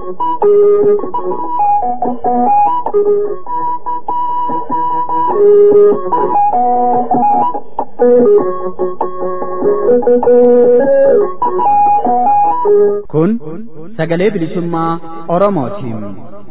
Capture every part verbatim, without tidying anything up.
Kun sagalee bilisummaa Oromootiin.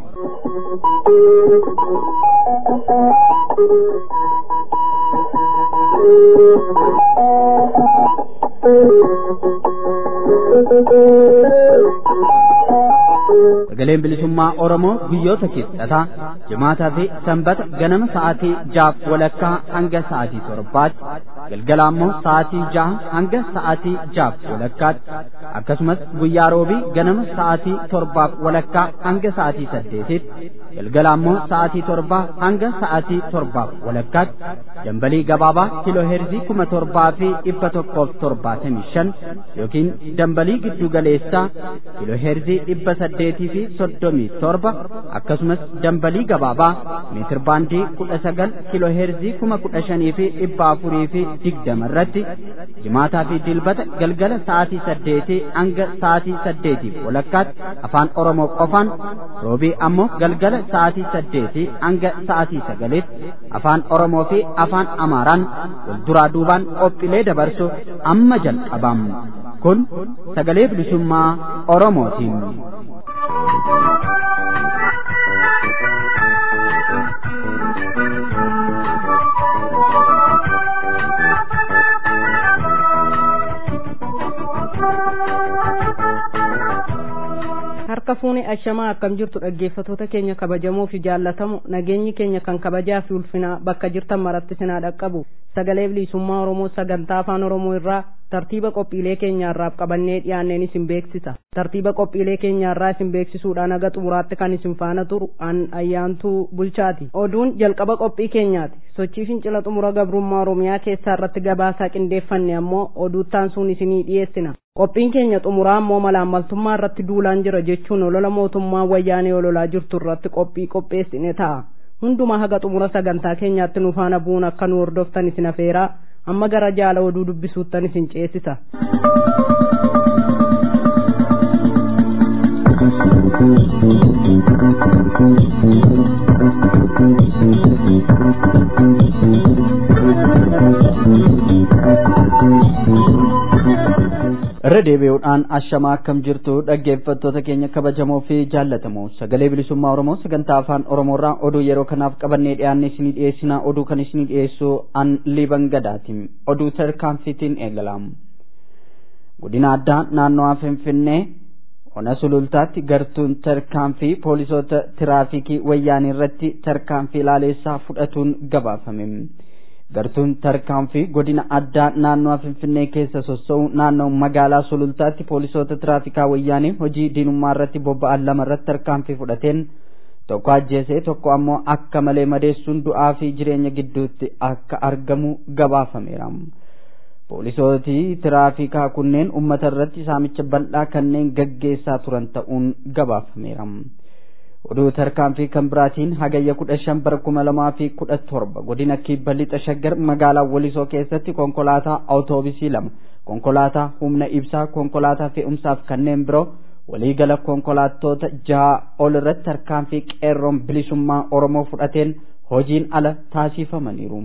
Sagaleen bilisummaa Oromoo guyyoota kibxataa jimaataa fi sanbata ganama sa'aatii jaaf walakkaa hanga sa'aatii torbaatti, galgala ammoo sa'aatii jaha hanga sa'aatii jaaf walakkaatti, akkasumas guyyaa roobii ganama sa'aatii torbaaf walakkaa hanga sa'aatii saddeetitti, galgala ammoo sa'aatii torbaa hanga sa'aatii torbaaf walakkaatti dambalii gabaabaa kiiloo heerzii kuma torbaa fi dhibba tokkoof torbaatamii shan yookiin dambalii giddu galeessaa kiiloo heerzii dhibba saddeetii fi soddomii torba akkasumas dambalii gabaabaa meetir baandii kudha sagal kiiloo heerzii kuma kudha shanii fi dhibba afurii fi digdama irratti jimaataa fi dilbata galgala sa'aatii saddeetii hanga sa'aatii saddeetiif walakkaatti afaan Oromoo qofaan, roobii ammoo galgala sa'aatii saddeetii hanga sa'aatii sagaliitti afaan Oromoo fi afaan Amaaraan wal duraa duubaan qophiilee dabarsu amma jalqabam. Kun sagalee bilisummaa Oromootiin. Harka fuuni ashamaa akkam jirtu dhaggeeffatoota keenya kabajamoo fi jaallatamu, nageenyi keenya kan kabajaa fi ulfinaa bakka jirtan maratti sinaa dhaqqabu. Sagalee bilisummaa Oromoo sagantaa afaan Oromoo irraa tartiiba qophiilee keenyaarraaf qabannee dhiyaanneen isin beeksisa. Tartiiba qophiilee keenyaarraa isin beeksisuudhaan haga xumuraatti kan isin faana turu an ayyaantuu bulchaati. Oduun jalqaba qophii keenyaati. Sochii fincila xumura gabrummaa Oromiyaa keessaa irratti gabaasaa qindeeffanne ammoo oduuttaan sun isinii dhiyeessina. Qophiin keenya xumuraa ammoo malaammaltummaa irratti duulaan jira jechuun olola mootummaa wayyaanee ololaa jirtu irratti qophii qopheessine ta'a. Hundumaa haga xumura sagantaa keenyaatti nu faana bu'uun akka nu hordoftan isin afeeraa. Amma gara jaala oduu dubbisuuttan isin ceesisa. Irra deebi'uudhaan ashamaa akkam jirtu dhaggeeffattoota keenya kabajamoo fi jaallatamoo, sagalee bilisummaa Oromoo sagantaa afaan Oromoorraa oduu yeroo kanaaf qabannee dhiyaanne isinii dhiyeessina. Oduu kan isinii dhiyeessu an Liiban Gadaatiin. Oduu tarkaanfiitiin eegalamu. Godina addaa naannoo Finfinnee ona sulultaatti gartuun tarkaanfii poolisoota tiraafikii wayyaanii irratti tarkaanfii laaleessaa fudhatuun gabaafame. Gartuun tarkaanfii godina addaa naannoo Finfinnee keessa sossa'u naannoo magaalaa sulultaatti poolisoota tiraafikaa wayyaanii hojii diinummaa irratti bobba'an lama irratti tarkaanfii fudhateen tokko ajjeesee tokko ammoo akka malee madeessuun du'aa fi jireenya gidduutti akka argamu gabaafameera. Poolisooti tiraafikaa kunneen uummata irratti saamicha bal'aa kanneen gaggeessaa turan ta'uun gabaafameera. Oduu tarkaanfii kan biraatiin hagayya kudha shan bara kuma lamaa fi kudha torba godina kibba lixa shaggar magaalaa Walisoo keessatti konkolaataa awutoobisii lama, konkolaataa humna ibsaa, konkolaataa fe'umsaaf kanneen biroo waliigala konkolaattota jaha ol irratti tarkaanfii qeerroon bilisummaa Oromoo fudhateen hojiin ala taasifamaniiru.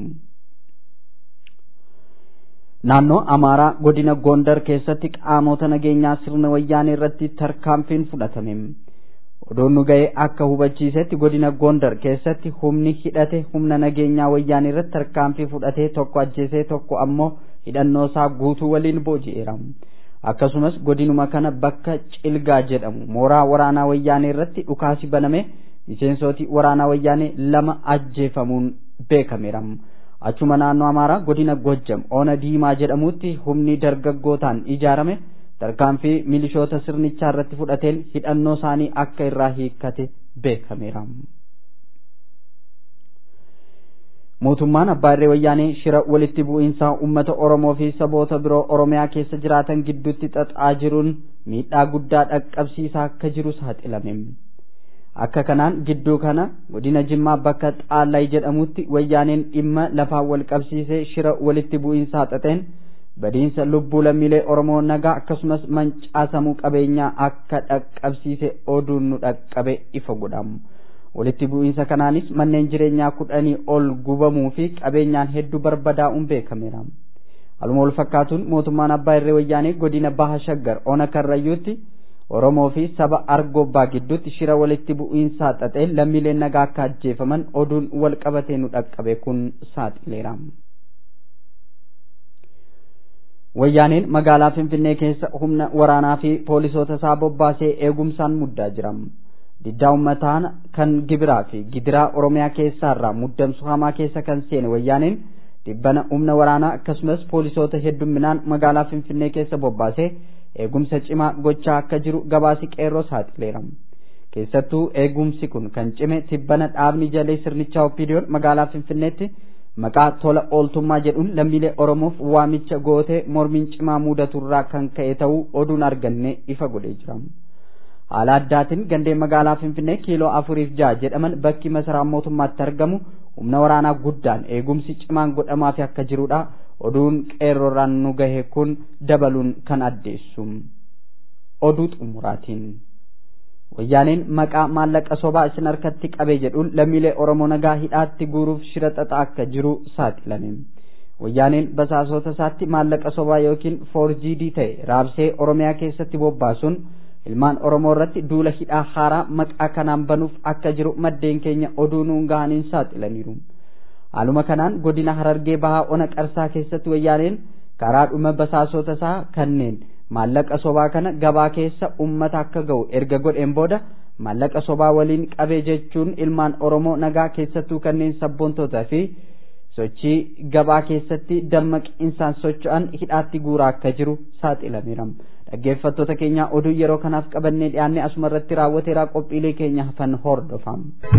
Naannoo Amaaraa godina Gondar keessatti qaamota nageenyaa sirna wayyaanee irratti tarkaanfiin fudhatame. Oduun nu ga'e akka hubachiisetti godina Gondar keessatti humni hidhate humna nageenyaa wayyaanee irratti tarkaanfii fudhatee tokko ajjeesee tokko ammoo hidhannoo isaa guutuu waliin booji'eera. Akkasumas godinuma kana bakka Cilgaa jedhamu mooraa waraanaa wayyaanee irratti dhukaasi baname miseensooti waraanaa wayyaanee lama ajjeefamuun beekameera. Achuma naannoo Amaaraa godina Gojjam Oona Diimaa jedhamutti humni dargaggootaan ijaarame tarkaanfii milishoota sirnichaa irratti fudhateen hidhannoo isaanii akka irraa hiikkate beekameera. Mootummaan Abbaa Irree Wayyaanee shira walitti bu'iinsaa uummata Oromoo fi saboota biroo Oromiyaa keessa jiraatan gidduutti xaxaa jiruun miidhaa guddaa dhaqqabsiisaa akka jiru saaxilame. Akka kanaan gidduu kana godina Jimmaa bakka Xaallay jedhamutti Wayyaaneen dhimma lafaa wal qabsiisee shira walitti bu'iinsaa xaxeen badiinsa lubbuu lammiilee Oromoo nagaa akkasumas mancaasamuu qabeenyaa akka dhaqqabsiise oduun nu dhaqqabe ifa godhamu. Walitti bu'iinsa kanaanis manneen jireenyaa kudhanii ol gubamuu fi qabeenyaan hedduu barbadaa'uun beekameera. Haaluma wal fakkaatuun mootummaan Abbaa Irree Wayyaanee godina Baha Shaggar Ona Karrayyuutti Oromoo fi saba Argobbaa gidduutti shira walitti bu'iinsaa xaxee lammiileen nagaa akka ajjeefaman oduun wal qabatee nu dhaqqabe kun saaxileera. Wayyaaneen magaalaa Finfinnee keessa humna waraanaa fi poolisoota isaa bobbaasee eegumsaan muddaa jira. Diddaa uummataan kan gibiraa fi gidiraa Oromiyaa keessaarraa muddamsu hamaa keessa kan seene Wayyaaneen dhibbana humna waraanaa akkasumas poolisoota heddumminaan magaalaa Finfinnee keessa bobbaasee eegumsa cimaa gochaa akka jiru gabaasi qeerroo saaxileera. Keessattuu eegumsi kun kan cime tibbana dhaabni jalee sirnichaa Oppiidiyoon magaalaa Finfinneetti maqaa tola ooltummaa jedhuun lammiilee Oromoof waamicha gootee mormiin cimaa mudaturraa kan ka'e ta'uu oduun arganne ifa godhee jira. Haala addaatiin gandeen magaalaa Finfinnee kiiloo afuriif ja'a jedhaman bakki masaraa mootummaatti argamu humna waraanaa guddaan eegumsi cimaan godhamaaf akka jirudha. Oduun qeerroorraan nu gahe kun dabaluun kan addeessu. Oduu xumuraatiin Wayyaaneen maqaa maallaqa sobaa isin harkatti qabee jedhuun lammiilee Oromoo nagaa hidhaatti guuruuf shira xaxaa akka jiru saaxilame. Wayyaaneen basaasota isaatti maallaqa sobaa yookiin foorjiidii ta'e raabsee Oromiyaa keessatti bobbaasuun ilmaan Oromoo irratti duula hidhaa haaraa maqaa kanaan banuuf akka jiru maddeen keenya oduu nuun gahaniin saaxilaniiru. Haaluma kanaan godina Harargee Bahaa Ona Qarsaa keessatti Wayyaaneen karaadhuma basaasota isaa kanneen maallaqa sobaa kana gabaa keessa ummata akka ga'u erga godheen booda maallaqa sobaa waliin qabee jechuun ilmaan Oromoo nagaa keessattuu kanneen sabboontootaa fi sochii gabaa keessatti dammaqiinsaan socho'an hidhaatti guuraa akka jiru saaxilameera. Dhaggeeffattoota keenya oduu yeroo kanaaf qabannee dhiyaanne asuma irratti raawwateeraa qophiilee keenya hafan hordofaa.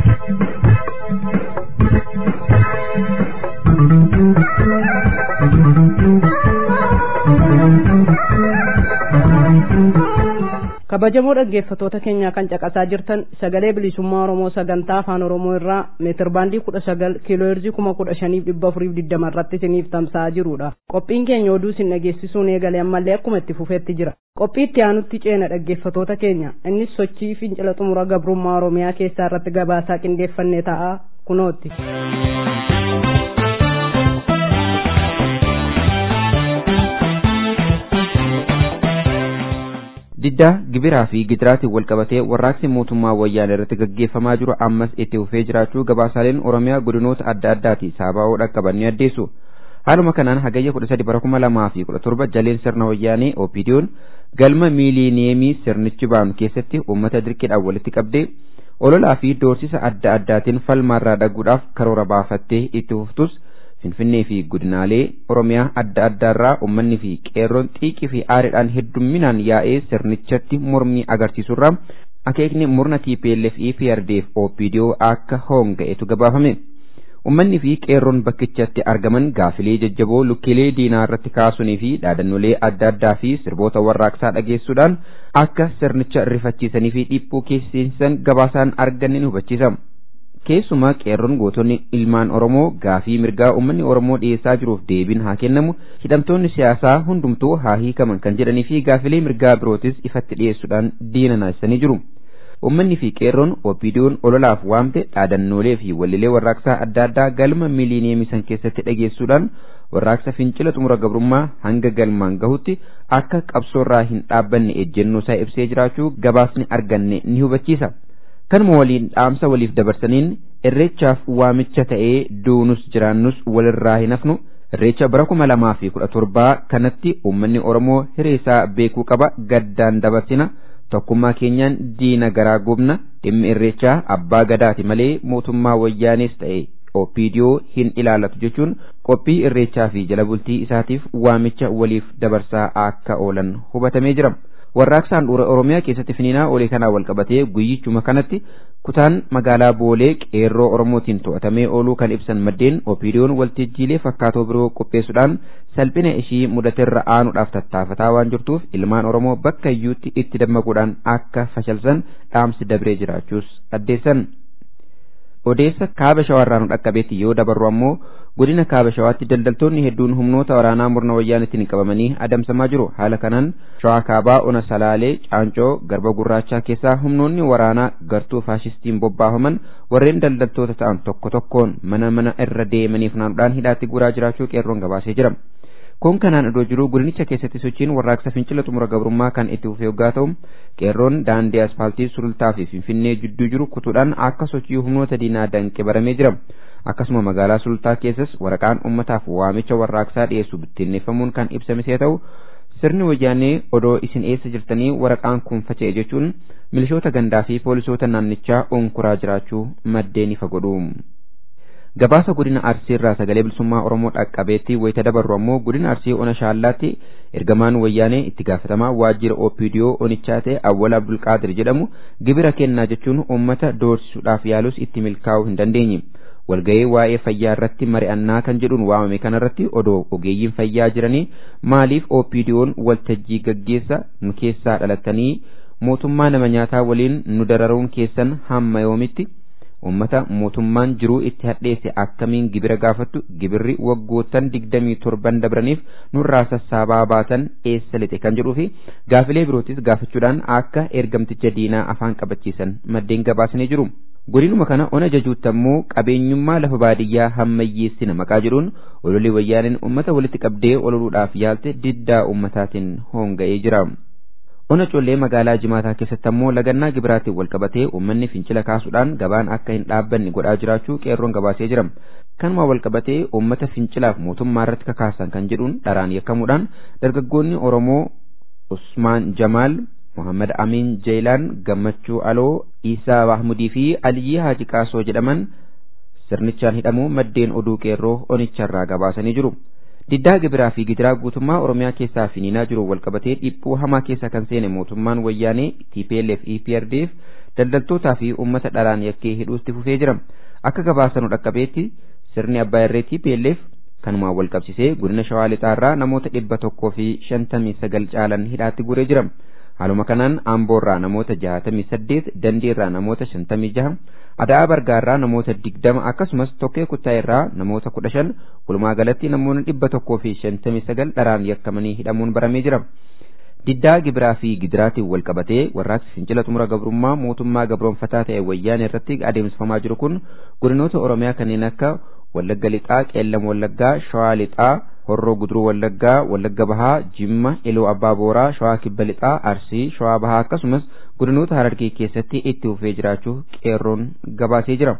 Kabajamoo dhaggeeffattoota keenya kan caqasaa jirtan sagalee bilisummaa Oromoo sagantaa afaan Oromoo irraa meetir baandii kudha sagal kiiloo heerzii kuma kudha shaniif dhibba afuriif digdama irratti isiniif tamsa'aa jirudha. Qophiin keenya oduu isin dhageessisuun eegalee ammallee akkuma itti fufeetti jira. Qophii itti aanutti ceena dhaggeeffattoota keenya innis sochii fincila xumura gabrummaa Oromiyaa keessaa irratti gabaasaa qindeeffannee ta'a kunootti. Diddaa gibiraa fi gidiraatiin wal qabatee warraaqsi mootummaa wayyaanee irratti gaggeeffamaa jiru ammas itti fufee jiraachuu gabaasaaleen Oromiyaa godinoota adda addaati saabaa'oo dhaqqaban ni addeessu. Haaluma kanaan hagayya kudha sadi bara kuma lamaa fi kudha torba jaleen sirna wayyaanee Oppiidiyoon galma miiliineemii sirnichi baanu keessatti uummata dirqiidhaan walitti qabdee ololaa fi doorsisa adda addaatiin falmaarraa dhaguudhaaf karoora baafattee itti fuftus Finfinnee fi godinaalee Oromiyaa adda addaarraa uummanni fi qeerroon xiiqii fi aariidhaan heddumminaan yaa'ee sirnichatti mormii agarsiisurraa akeekni murna T P L F E P R D F Oppiidiyoo akka hoonga'etu gabaafame. Uummanni fi qeerroon bakkichatti argaman gaafilee jajjaboo lukkiilee diinaa irratti kaasuunii fi dhaadannolee adda addaa fi sirboota warraaqsaa dhageessuudhaan akka sirnicha rifachiisanii fi dhiphuu keessan gabaasaan arganne ni hubachiisa. Keessumaa qeerroon gootonni ilmaan Oromoo gaafii mirgaa uummanni Oromoo dhiyeessaa jiruuf deebiin haa kennamu, hidhamtoonni siyaasaa hundumtuu haa hiikaman kan jedhanii fi gaafilee mirgaa birootis ifatti dhiyeessuudhaan diina naasisanii jiru. Uummanni fi qeerroon Oppiidiyoon ololaaf waamte dhaadannoolee fi wallilee warraaqsaa adda addaa galma miiliineemii san keessatti dhageessuudhaan warraaqsa fincila xumura gabrummaa hanga galmaan gahutti akka qabsoorraa hin dhaabbanne ejjennoo isaa ibsee jiraachuu gabaasni arganne ni hubachiisa. Kanuma waliin dhaamsa waliif dabarsaniin irreechaaf waamicha ta'ee duunus jiraannus walirraa hin hafnu. Irreecha bara kuma lamaa fi kudha torbaa kanatti uummanni Oromoo hireesaa beekuu qaba, gaddaan dabarsina, tokkummaa keenyaan diina garaa gubna. Dhimmi irreechaa abbaa gadaati malee mootummaa wayyaanees ta'e Oppiidiyoo hin ilaalatu jechuun qophii irreechaa fi jala bultii isaatiif waamicha waliif dabarsaa akka oolan hubatamee jira. Warraaqsaan Oromiyaa keessatti finiinaa olee kanaa wal qabatee guyyichuma kanatti kutaan magaalaa Boolee qeerroo Oromootiin to'atamee ooluu kan ibsan maddeen Oppiidiyoon waltajjiilee fakkaatoo biroo qopheessuudhaan salphina ishii mudaterra aanuudhaaf tattaafataa waan jirtuuf ilmaan Oromoo bakka iyyuutti itti dammaquudhaan akka fashalsan dhaamsi dabree jiraachuus addeessan. odeessa kaaba shawarraa nu dhaqqabeetti yoo dabarru ammoo godina kaaba shawaatti daldaltoonni hedduun humnoota waraanaa murna wayyaanitiin qabamanii adamsamaa jiru. Haala kanaan shawaa kaabaa ona salaalee caancoo garba gurraachaa keessaa humnoonni waraanaa gartuu faashistiin bobbaafaman warreen daldaltoota ta'an tokko tokkoon mana mana irra deemanii funaanuudhaan hidhaatti guuraa jiraachuu qeerroon gabaasee jira. Kun kanaan iddoo jiru godinicha keessatti sochiin warraaqsa fincila xumura gabrummaa kan itti fufee hoggaa ta'u qeerroon daandii aspaaltii sulultaa fi finfinnee jidduu jiru kutuudhaan akka sochii humnoota diinaa danqe baramee jira. Akkasuma magaalaa sulultaa keessas waraqaan ummataaf waamicha warraaqsaa dhiyeessu bittinneeffamuun kan ibsames yoo ta'u sirni wayyaanee odoo isin eessa jirtanii waraqaan kun faca'e jechuun milishoota gandaa fi poolisoota naannichaa onkuraa jiraachuu maddeen ifa godhu. Gabaasa godina Arsii irraa sagalee bilisummaa Oromoo dhaqqabeetti wayita dabarru ammoo godina Arsii ona shaallaatti ergamaan wayyaanee itti gaafatamaa waajjira O P D O onichaa ta'e Awwal Abdul Qaadir jedhamu gibira kennaa jechuun uummata doorsisuudhaaf yaalus itti milkaa'uu hin dandeenye. Walga'ii waa'ee fayyaa irratti mari'annaa kan jedhuun waamame kanarratti odoo ogeeyyiin fayyaa jiranii maaliif O P D O'n waltajjii gaggeessa nu keessaa dhalattanii mootummaa nama nyaataa waliin nu dararuun keessan hamma yoomitti ummata mootummaan jiruu itti hadheesse akkamiin gibira gaafattu gibirri waggoottan digdamii torban dabraniif nurraa sassaabaa baatan eessa lixe kan jedhuu fi gaafilee birootis gaafachuudhaan akka ergamticha diinaa afaan qabachiisan maddeen gabaasanii jiru. Godinuma kana ona jajuutti ammoo qabeenyummaa lafa baadiyyaa hammayyeessina maqaa jedhuun ololii wayyaaniin ummata walitti qabdee ololuudhaaf yaalte diddaa ummataatiin hoonga'ee jira. Ona collee magaalaa Jimaataa keessatti ammoo lagannaa gibiraatiin wal qabatee uummanni fincila kaasuudhaan gabaan akka hin dhaabbanne godhaa jiraachuu qeerroon gabaasee jira. Kanuma wal qabatee uummata fincilaaf mootummaa irratti kakaasan kan jedhuun dharaan yakkamuudhaan dargaggoonni Oromoo Usmaan Jamaal, Muhammad Amin Jailaan, Gammachuu Aloo, Isaa Mahmudii fi Aliyyi Haaji Qaasoo jedhaman sirnichaan hidhamuu maddeen oduu qeerroo onicharraa gabaasanii jiru. Diddaa gibiraa fi gidiraa guutummaa Oromiyaa keessaa finiinaa jiru wal qabatee dhiphuu hamaa keessa kan seene mootummaan wayyaanee T P L F E P R D F daldaltootaa fi uummata dharaan yakkee hidhuutti fufee jira. Akka gabaasanu dhaqqabeetti sirni abbaa irree T P L F kanumaan wal qabsisee godina Shawaa Lixaarraa namoota dhibba tokkoo fi shantamii sagal caalan hidhaatti guuree jira. Haaluma kanaan Amboorraa namoota jaatamii saddeet, Dandiirraa namoota shantamii jaha, Adaa Bargaarraa namoota digdama akkasumas Tokkee Kuttaayirraa namoota kudha shan, walumaa galatti namoonni dhibba tokkoo fi shantamii sagal dharaan yakkamanii hidhamuun baramee jira. Diddaa gibiraa fi gidiraatiin wal qabatee warraaqsi fincila xumura gabrummaa mootummaa gabroonfataa ta'e wayyaanee irratti adeemsifamaa jiru kun godinoota Oromiyaa kanneen akka Wallagga Lixaa, Qeellam Wallaggaa, Shawaa Lixaa, Horroo Guduruu Wallaggaa, Wallagga Bahaa, Jimma, Iluu Abbaa Booraa, Shawaa Kibba Lixaa, Arsii, Shawaa Bahaa akkasumas godinoota Harargee keessatti itti fufee jiraachuu qeerroon gabaasee jira.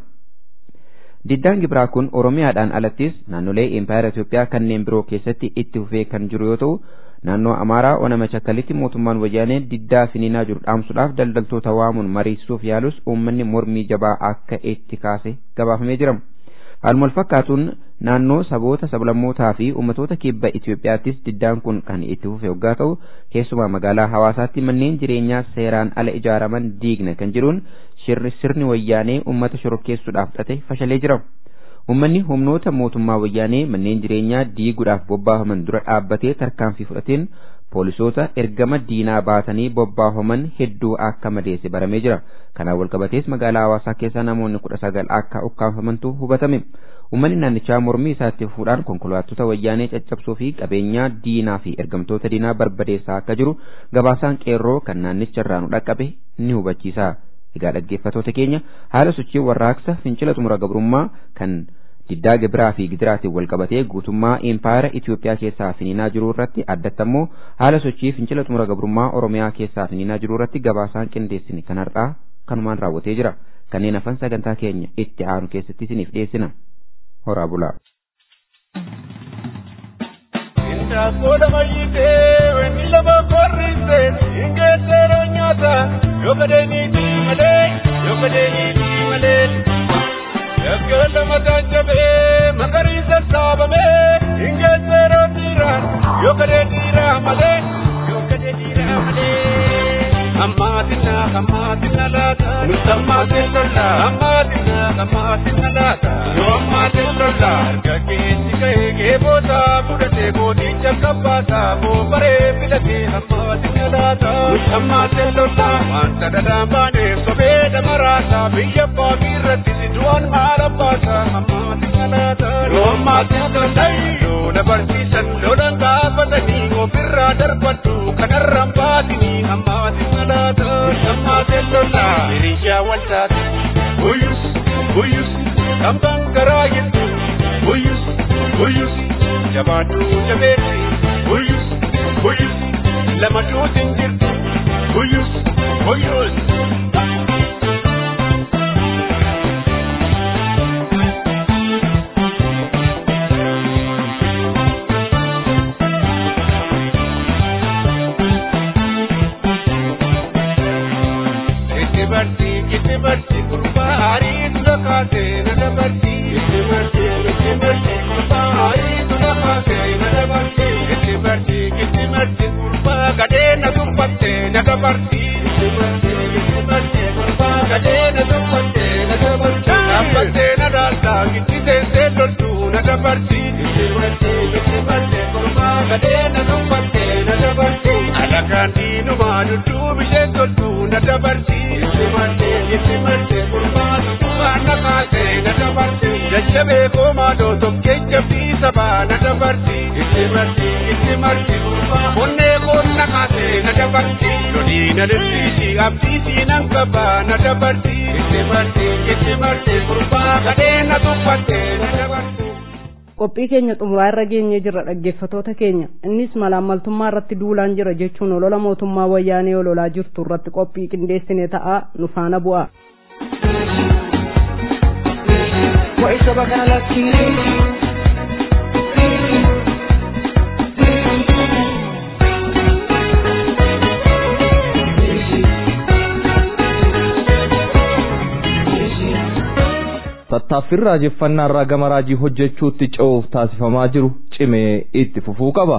Diddaan gibiraa kun Oromiyaadhaan alattis naannolee Impaayera Itoophiyaa kanneen biroo keessatti itti fufee kan jiru yoo ta'u naannoo Amaaraa ona Machakkalitti mootummaan wayyaanee diddaa finiinaa jiru dhaamsuudhaaf daldaltoota waamuun mariisuuf yaalus uummanni mormii jabaa akka itti kaase gabaafamee jira. Haaluma fakkaatuun naannoo saboota sablammootaa fi ummatoota kibba Itoophiyaattis diddaan kun kan itti fufee hoggaa ta'u keessumaa magaalaa Hawaasaatti manneen jireenyaa seeraan ala ijaaraman diigna kan jedhuun shirri sirni wayyaanee ummata shorokkeessuudhaaf xate fashalee jira. Uummanni humnoota mootummaa wayyaanee manneen jireenyaa diiguudhaaf bobbaafaman dura dhaabbatee tarkaanfii fudhateen poolisoota ergama diinaa baatanii bobbaafaman hedduu akka madeesse baramee jira. Kanaan wal qabatees magaalaa Hawaasaa keessaa namoonni kudha sagal akka ukkaanfamantu hubatame. Uummanni naannichaa mormii isaatti fuudhaan konkolaattota wayyaanee caccabsuu fi qabeenyaa diinaa fi ergamtoota diinaa barbadeessaa akka jiru gabaasaan qeerroo kan naannicharraa nu dhaqqabe ni hubachiisa. Egaa dhaggeeffattoota keenya haala sochii warraaqsa fincila xumura gabrummaa kan diddaa gibiraa fi gidiraatiin wal qabatee guutummaa Impaayera Itoophiyaa keessaa finiinaa jiru irratti addatti ammoo haala sochii fincila xumura gabrummaa Oromiyaa keessaa finiinaa jiru irratti gabaasaan qindeessine kan har'aa kanumaan raawwatee jira. Kanneen hafan sagantaa keenya itti aanu keessatti isiniif dhiyeessina. Horaa bulaa. Intaasooda mayyitee wenni lama korriisee hingeesseeroo nyaata yoo gadeeniitii malee yoo gadeeniitii malee. Yakkeella mataan jabee magariisa saabamee hingeesseeroo dhiiraan yoo gadee dhiiraa malee yoo gadee dhiiraa malee. Ammaatina ammaatina laata nuti ammaatin lola ammaatina ammaatina laata yoo ammaatin lola harka keetti gahee geeboota fudhatee gooticha kabbaata boobaree filatee ammaatina laata nuti ammaatin lola wanta dhadhaan baanee sobee damaraa laata biyya baabirratti siduan maala baata ammaati laata ammaati laata yoo na barsiisan lolan gaafatanii ofirraa darbadhu kanarraan baatini ammaati laata ammaati laata hiriyaa waltaati uyyus uyyus kambaan garaa jettu uyyus uyyus jabaadhu jabeessi uyyus uyyus lama duutin jirtu uyyus uyyus. Barti kurbari tulakate nada barti ite barti ite barti kurbari tulakate nada barti ite barti ite barti kurba gade na dupatte nada barti ite barti ite barti kurba gade na dupatte nada barti napatte nada sa ite se doltu nada barti ite barti ite barti kurba gade na dupatte nada barti alakandi nu manu tu bise doltu nada barti ite barti ite barti kurba na kaase nada barti jajabe ko ma do to keja fi saba nada barti ite barti ite barti kurba onne ko na kaase nada barti lodi na desi abdi sinan kaba nada barti ite barti ite barti kurba gade na dupatte nada barti. Qophii keenya xumuraa irra geenyee jirra dhaggeeffatoota keenya innis malaammaltummaa irratti duulaan jira jechuun olola mootummaa wayyaanee ololaa jirtu irratti qophii qindeessine ta'a nu faana bu'a. tattaaffii raajeffannaa irraa gama raajii hojjechuutti ce'uuf taasifamaa jiru cimee itti fufuu qaba.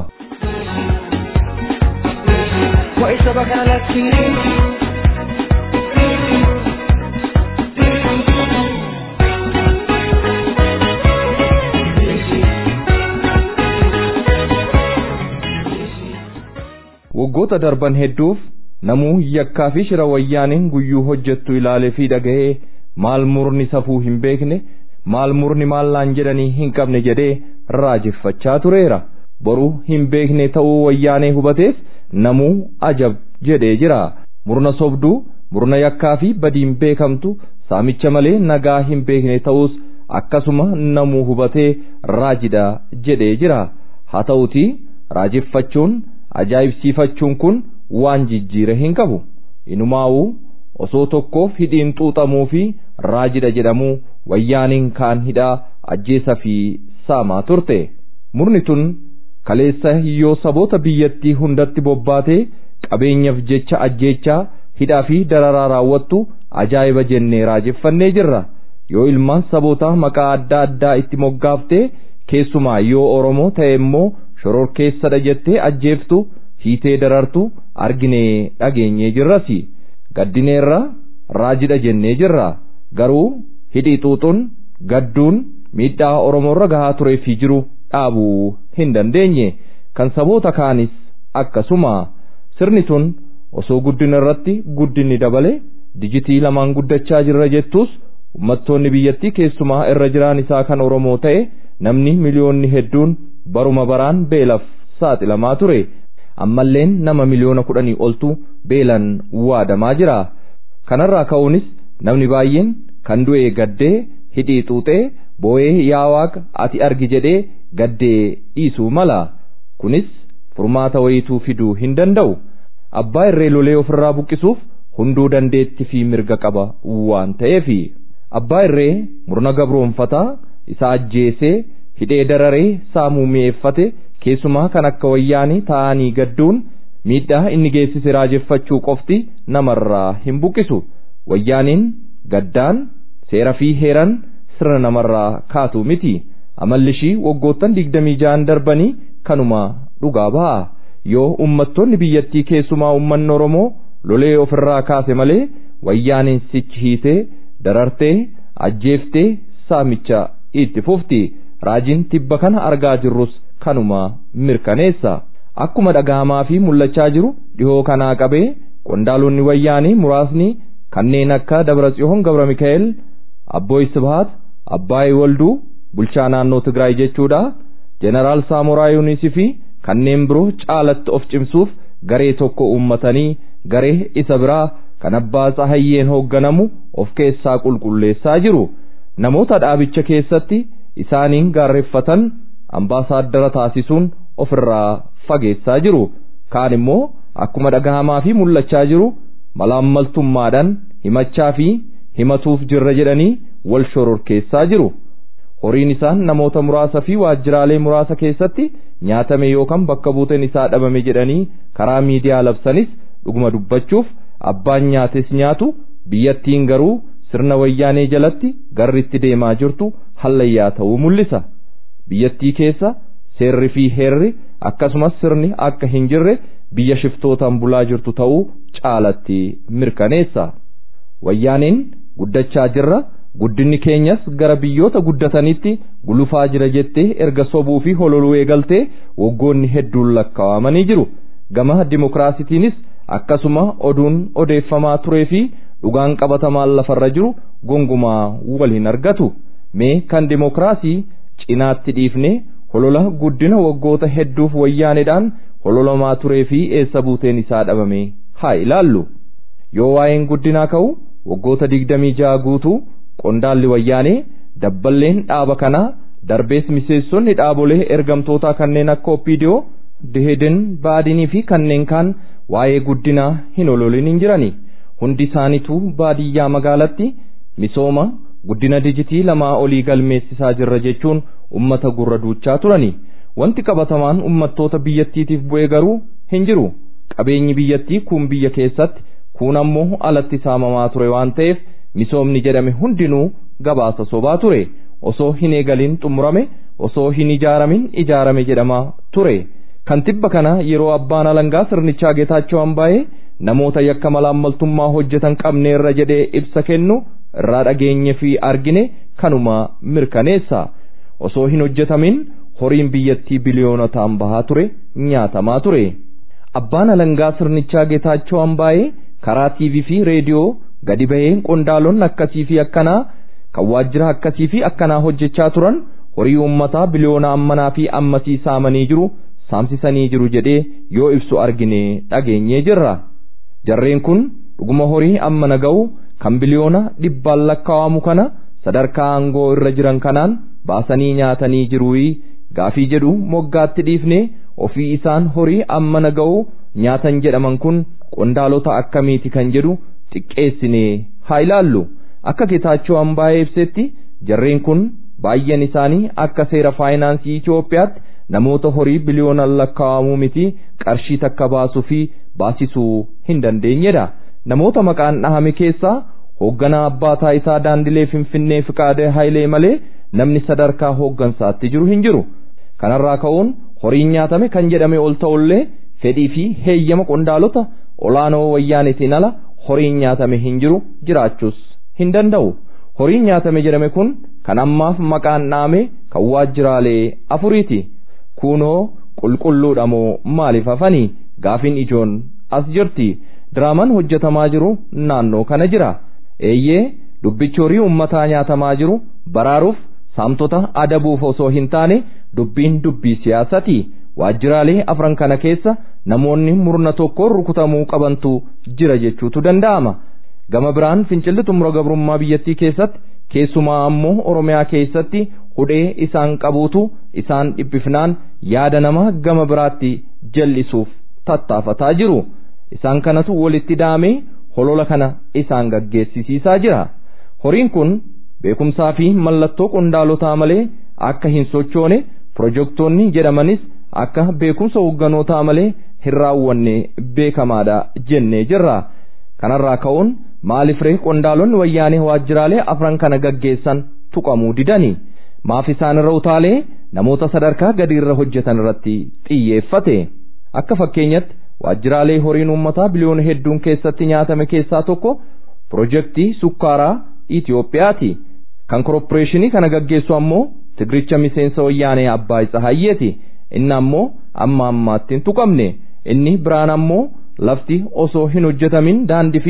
waggoota darban hedduuf namuu yakkaa fi shira wayyaaniin guyyuu hojjettu ilaalee fi dhaga'ee maal murni safuu hin beekne maal murni maallaan jedhanii hin qabne jedhee raajeffachaa tureera. boruu hin beekne ta'uu wayyaanee hubatees namuu ajab jedhee jira. murna sobduu murna yakkaa fi badiin beekamtu saamicha malee nagaa hin beekne ta'us akkasuma namuu hubatee raajida jedhee jira. haa ta'utii raajeffachuun ajaa'ibsiifachuun kun waan jijjiire hin qabu. inumaa'uu osoo tokkoof hidhiin xuuxamuu fi raajida jedhamuu wayyaaniin kaan hidhaa ajjeesa fi saamaa turte. murni tun kaleessa hiyyoo saboota biyyattii hundatti bobbaatee qabeenyaaf jecha ajjeechaa hidhaa fi dararaa raawwattu ajaa'iba jennee raajeffannee jirra. yoo ilmaan sabootaa maqaa adda addaa itti moggaaftee keessumaa yoo oromoo ta'e immoo shororkeessadha jettee ajjeeftu hiitee darartu arginee dhageenyee jirrasi. gaddineerra raajida jennee jirra. garuu hidhii xuuxuun gadduun miidhaa oromoorra gahaa turee fi jiru dhaabuu hin dandeenye. kan saboota kaanis akkasuma. sirni tun osoo guddina irratti guddinni dabale dijitii lamaan guddachaa jirra jettus ummattoonni biyyattii keessumaa irra jiraan isaa kan oromoo ta'e namni miliyoonni hedduun baruma baraan beelaaf saaxilamaa ture. ammalleen nama miliyoona kudhanii oltu beelan waadamaa jira. kanarraa ka'uunis namni baay'een kan du'e gaddee hidhii xuuxee boo'ee yaa waaqa ati argi jedhee gaddee dhiisuu mala. kunis furmaata wayituu fiduu hin danda'u. abbaa irree lolee ofirraa buqqisuuf hunduu dandeetti fi mirga qaba waan ta'eefi. abbaa irree murna gabroonfataa isa ajjeesee hidhee dararee saamuu mi'eeffate keessumaa kan akka wayyaanii ta'anii gadduun miidhaa inni geessise raajeffachuu qofti namarraa hin buqqisu. wayyaaniin gaddaan seera fi heeran sirna namarraa kaatu miti. amallishii waggoottan digdamii ja'an darbanii kanuma dhugaa ba'a. yoo ummattoonni biyyattii keessumaa ummanni oromoo lolee ofirraa kaase malee wayyaaniin sichi hiitee darartee ajjeeftee saamicha itti fufti. raajiin tibba kana argaa jirrus kanuma mirkaneessa. akkuma dhagahamaa fi mul'achaa jiru dhihoo kanaa qabee qondaalonni wayyaanii muraasni kanneen akka Dabratsiyoon Gabra Mikaa'el, Abbooy Sibhaat, Abbaay Walduu bulchaa naannoo Tigraay jechuudha. Jeneraal Saamoraa Yuunisii fi kanneen biroo caalatti of cimsuuf garee tokko uummatanii garee isa biraa kan Abbaa Tsahayyeen hoogganamu of keessaa qulqulleessaa jiru. Namoota dhaabicha keessatti isaaniin gaarreeffatan ambaasaaddara taasisuun ofirraa fageessaa jiru. Kaan immoo akkuma dhagahamaa fi mul'achaa jiru malaammaltummaadhaan himachaa fi himatuuf jirra jedhanii wal shororkeessaa jiru. Horiin isaan namoota muraasa fi waajjiraalee muraasa keessatti nyaatame yookaan bakka buuteen isaa dhabame jedhanii karaa miidiyaa labsanis dhuguma dubbachuuf abbaan nyaates nyaatu, biyyattiin garuu sirna wayyaanee jalatti garritti deemaa jirtu hallayyaa ta'uu mul'isa. Biyyattii keessa seerri fi heerri akkasumas sirni akka hin jirre biyya shiftootaan bulaa jirtu ta'uu caalatti mirkaneessa. Wayyaaneen guddachaa jirra, guddinni keenyas gara biyyoota guddatanitti gulufaa jira jettee erga sobuu fi hololuu eegaltee waggoonni hedduun lakkaawamanii jiru. Gama dimokiraasitiinis akkasuma oduun odeeffamaa turee fi dhugaan qabatamaan lafarra jiru gongumaa wal hin argatu. Mee kan dimokiraasii cinaatti dhiifnee holola guddina waggoota hedduuf wayyaaneedhaan hololamaa turee fi eessa buuteen isaa dhabame haa ilaallu. Yoo waa'een guddinaa ka'u waggoota digdamii ja'a guutuu qondaalli wayyaanee dabballeen dhaaba kanaa darbees miseessonni dhaabolee ergamtootaa kanneen akka Oppiidiyoo, Deheden, Baadinii fi kanneen kaan waa'ee guddinaa hin hololin hin jirani. Hundi isaaniitu baadiyyaa magaalatti misooma guddina dijitii lamaa olii galmeessisaa jirra jechuun ummata gurra duuchaa turani. Wanti qabatamaan ummattoota biyyattiitiif bu'ee garuu hin jiru. Qabeenyi biyyattii kun biyya keessatti kun ammoo alatti saamamaa ture waan ta'eef misoomni jedhame hundinuu gabaasa sobaa ture. Osoo hin eegalin xumurame, osoo hin ijaaramin ijaarame jedhamaa ture. Kan tibba kana yeroo abbaan alangaa sirnichaa Geetaachoo Ambaayee namoota yakka malaammaltummaa hojjetan qabneerra jedhee ibsa kennu irraa dhageenye fi argine kanuma mirkaneessa. Osoo hin hojjetamin horiin biyyattii biliyoonotaan bahaa ture, nyaatamaa ture. Abbaan alangaa sirnichaa Geetaachoo Ambaayee karaa tiivii fi reediyoo gadi baheen qondaalonni akkasii fi akkanaa kan waajjira akkasii fi akkanaa hojjechaa turan horii uummataa biliyoona ammanaa fi ammasii saamanii jiru, saamsisanii jiru jedhee yoo ibsu argine dhageenyee jirra. Jarreen kun dhuguma horii ammana ga'u kan biliyoona dhibbaan lakkaawamu kana sadarkaa aangoo irra jiran kanaan baasanii nyaatanii jiruuyi gaafii jedhu moggaatti dhiifne ofii isaan horii ammana ga'u nyaatan jedhaman kun qondaalota akkamiiti kan jedhu xiqqeessine haa ilaallu. Akka Geetaachoo Ambaayee ibsetti jarreen kun baay'een isaanii akka seera faayinaansii Itoophiyaatti namoota horii biliyoonaan lakkaawamuu miti qarshii takka baasuu fi baasisuu hin dandeenyedha. Namoota maqaan dhahame keessaa hoogganaa abbaa taayitaa daandilee Finfinnee Fiqaadee Hayilee malee namni sadarkaa hooggansaatti jiru hin jiru. Kanarraa ka'uun horiin nyaatame kan jedhame ol ta'ullee fedhii fi heeyyama qondaalota olaanoo wayyaanetiin ala horiin nyaatame hin jiru jiraachuus hin danda'u. Horiin nyaatame jedhame kun kan ammaaf maqaan dhahame kan waajjiraalee afuriiti. Kunoo qulqulluudha moo maaliif hafanii gaafiin ijoon as jirti. Diraamaan hojjetamaa jiru naannoo kana jira. Eeyyee dubbichi horii uummataa nyaatamaa jiru baraaruuf saamtota adabuuf osoo hin taane dubbiin dubbii siyaasati. Waajjiraalee afran kana keessa namoonni murna tokkoon rukutamuu qabantu jira jechuutu danda'ama. Gama biraan fincilli xumura gabrummaa biyyattii keessatti keessumaa ammoo Oromiyaa keessatti hudhee isaan qabuutu isaan dhiphifnaan yaada nama gama biraatti jallisuuf tattaafataa jiru. Isaan kanatu walitti daamee holola kana isaan gaggeessisiisaa jira. Horiin kun beekumsaa fi mallattoo qondaalotaa malee akka hin sochoone pirojektoonni jedhamanis akka beekumsa hoogganotaa malee hin raawwanne beekamaadha jennee jirra. Kanarraa ka'uun maaliif ree qondaalonni wayyaanee waajjiraalee afran kana gaggeessan tuqamuu didani? Maaf isaan irra utaalee namoota sadarkaa gadiirra hojjetan irratti xiyyeeffate? Akka fakkeenyatti waajjiraalee horiin uummataa biliyoona hedduun keessatti nyaatame keessaa tokko pirojektii sukkaaraa Itoophiyaati. Kan korporeeshinii kana gaggeessu ammoo Tigiricha miseensa wayyaanee Abbaay Tsahayyeeti. Inni ammoo amma ammaatti hin tuqamne. Inni biraan ammoo lafti osoo hin hojjetamin daandii fi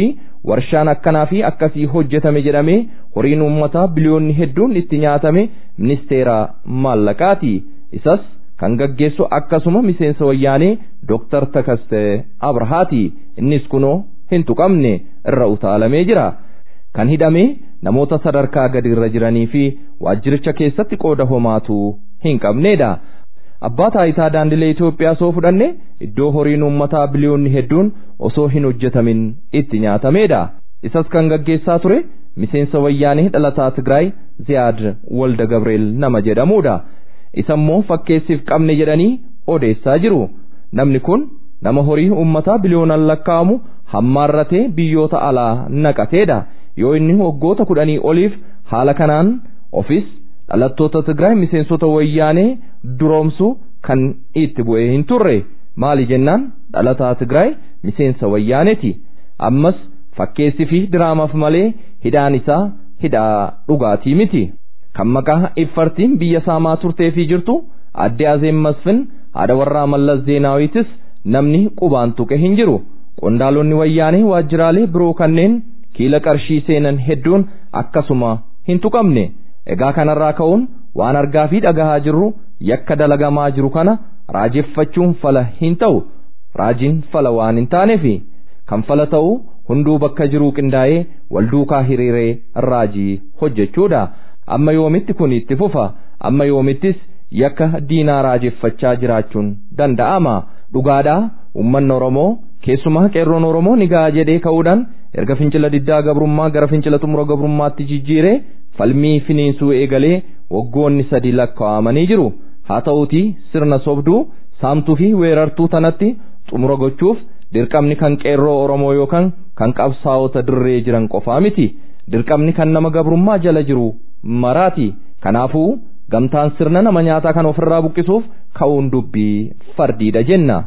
warshaan akkanaa fi akkasii hojjetame jedhamee horiin uummataa biliyoonni hedduun itti nyaatame ministeera maallaqaati. Isas kan gaggeessu akkasuma miseensa wayyaanee Dooktar Takaste Abrahaati. Innis kunoo hin tuqamne irra utaalamee jira. Kan hidhame namoota sadarkaa gadi irra jiranii fi waajjiricha keessatti qooda homaatu hin qabneedha. Abbaa taayitaa daandilee Itoophiyaa soo fudhanne iddoo horiin uummataa biliyoonni hedduun osoo hin hojjetamin itti nyaatameedha. Isas kan gaggeessaa ture miseensa wayyaanee dhalataa Tigraay Ziyaad Walda Gabriel nama jedhamuudha. Isammoo fakkeessiif qabne jedhanii odeessaa jiru. Namni kun nama horii uummataa biliyoonaan lakkaa'amu hammaarratee biyyoota alaa naqateedha. Yoo inni waggoota kudhanii oliif haala kanaan ofis dhalattoota Tigraay miseensota wayyaanee duroomsu kan itti bu'ee hin turre. Maali jennaan dhalataa Tigraay miseensa wayyaaneeti. Ammas fakkeessi fi diraamaaf malee hidhaan isaa hidhaa dhugaatii miti. Kan maqaa iffartiin biyya saamaa turtee fi jirtu adde Azeem Masfin haadha warraa Mallas Zeenaawitis namni qubaan tuqe hin jiru. Qondaalonni wayyaanee waajjiraalee biroo kanneen kiila qarshii seenan hedduun akkasuma hin tuqamne. Egaa kanarraa ka'uun waan argaa fi dhagahaa jirru yakka dalagamaa jiru kana raajeffachuun fala hin ta'u. Raajiin fala waan hin taaneefi kan fala ta'u hunduu bakka jiruu qindaa'ee wal duukaa hiriiree raajii hojjechuudha. Amma yoomitti kun itti fufa? Amma yoomittis yakka diinaa raajeffachaa jiraachuun danda'ama? Dhugaadhaa uummanni Oromoo keessumaa qeerroon Oromoo ni ga'a jedhee ka'uudhaan erga fincila diddaa gabrummaa gara fincila xumura gabrummaatti jijjiiree falmii finiinsuu eegalee waggoonni sadi lakkaa'amanii jiru. Haa ta'uutii sirna sobduu saamtuu fi weerartuu tanatti xumura gochuuf dirqamni kan qeerroo Oromoo yookaan kan qabsaa'ota dirree jiran qofaa miti. Dirqamni kan nama gabrummaa jala jiru maraati. Kanaafuu gamtaan sirna nama nyaataa kan ofirraa buqqisuuf ka'uun dubbii fardiidha jenna.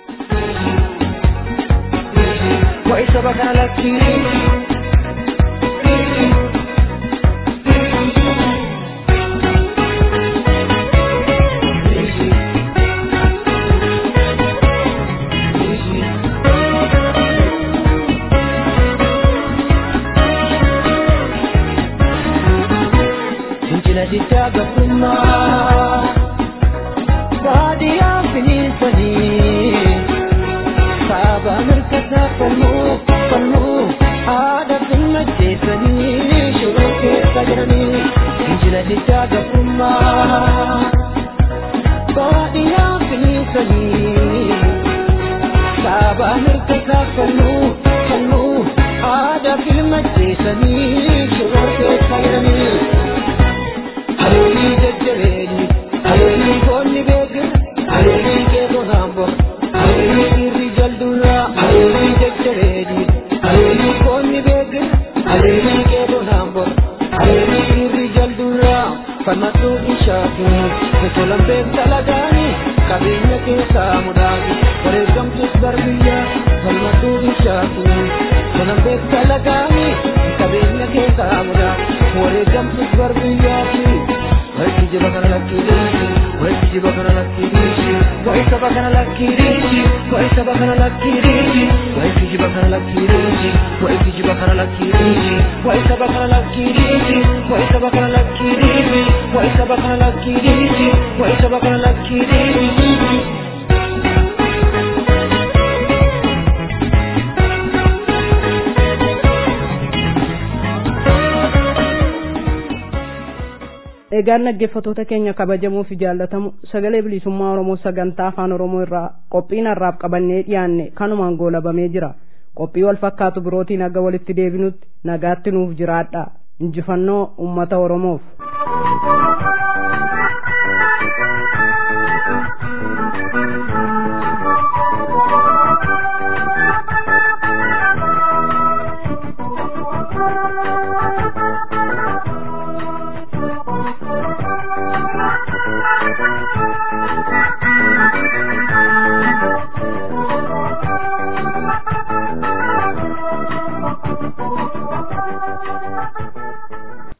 Egaan dhaggeeffattoota keenya kabajamoo fi jaallatamu sagalee bilisummaa Oromoo sagantaa afaan Oromoo irraa qophiin har'aaf qabannee dhiyaanne kanumaan goolabamee jira. Qophii wal fakkaatu birootiin aga walitti deebinutti nagaatti nuuf jiraadha. Injifannoo uummata Oromoof.